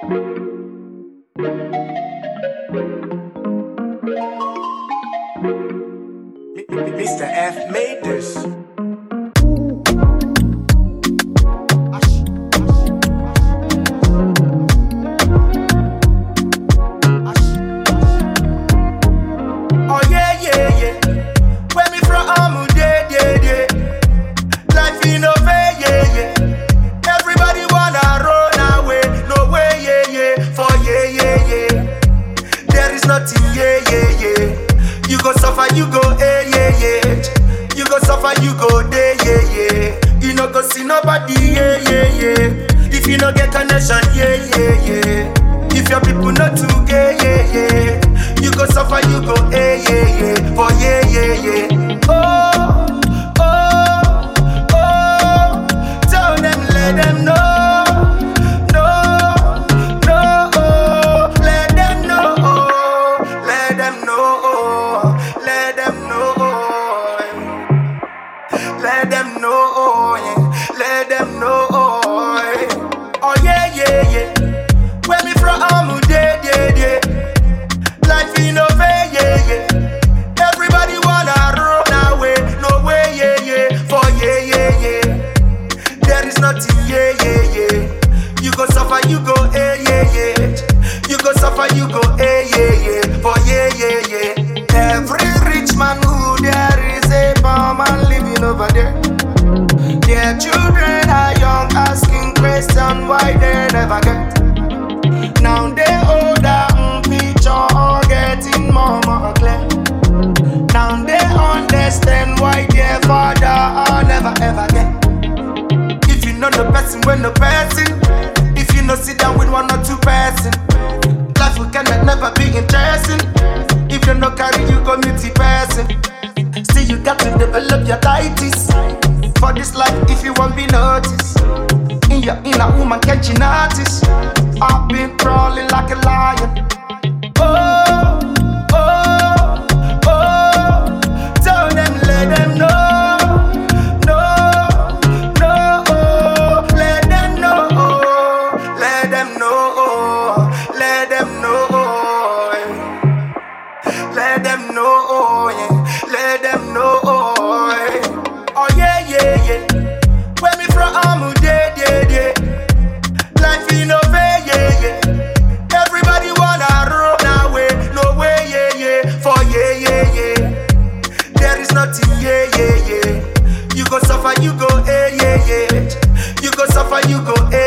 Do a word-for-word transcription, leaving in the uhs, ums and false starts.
Mister F made this. Oh yeah, yeah, yeah. Where me from, I'm yeah, yeah, yeah. Life in over, yeah, yeah. Everybody wanna run away, no way, yeah, yeah. For yeah, yeah, yeah. There is nothing, yeah, yeah, yeah. You go suffer, you go, eh, yeah, yeah. You go suffer, you go, there, yeah, yeah. You no go see nobody, yeah, yeah, yeah. If you no get connection, yeah, yeah, yeah. If your people not together, yeah, yeah. You go suffer, you go, eh, yeah, yeah. For yeah, yeah, yeah. Oh, oh, oh. Tell them, let them know. No, no, oh. Let them know, oh. Let them know, oh. Let them know, oh. Let them know, oh, yeah. Let them know, oh. Oh, yeah, yeah, yeah. Where me from, I'm dead, dead, dead. Life in over, yeah, yeah. Everybody wanna run away, no way, yeah, yeah. For yeah, yeah, yeah. There is nothing, yeah, yeah, yeah. You go suffer, you go, eh, yeah, yeah. You go suffer, you go, eh, yeah, yeah. For yeah, yeah, yeah. Every rich man who there is a poor man living over there. Their children are young, asking questions why they never get. Now they older, mm, picture all getting more, more clear. Now they understand why their father are never ever get. If you know the person, when the person. If you know sit down with one or two person, life will cannot never be interesting. If you no carry, you go meet the person. Still you got to develop your diabetes. For this life, if you want be noticed. In your inner woman, can't you notice? I've been crawling like a lion. Oh, oh, oh. Tell them, let them know. No, no, oh. Let them know, oh. Let them know, oh. Let them know, oh. Let them know, oh, yeah. Let them know, oh, yeah. Oh, yeah, yeah, yeah. Where me from, I'm dead, dead, dead. Life in over, yeah, yeah. Everybody wanna run away, no way, yeah, yeah. For yeah, yeah, yeah. There is nothing, yeah, yeah, yeah. You go suffer, you go, eh, yeah, yeah. You go suffer, you go, eh.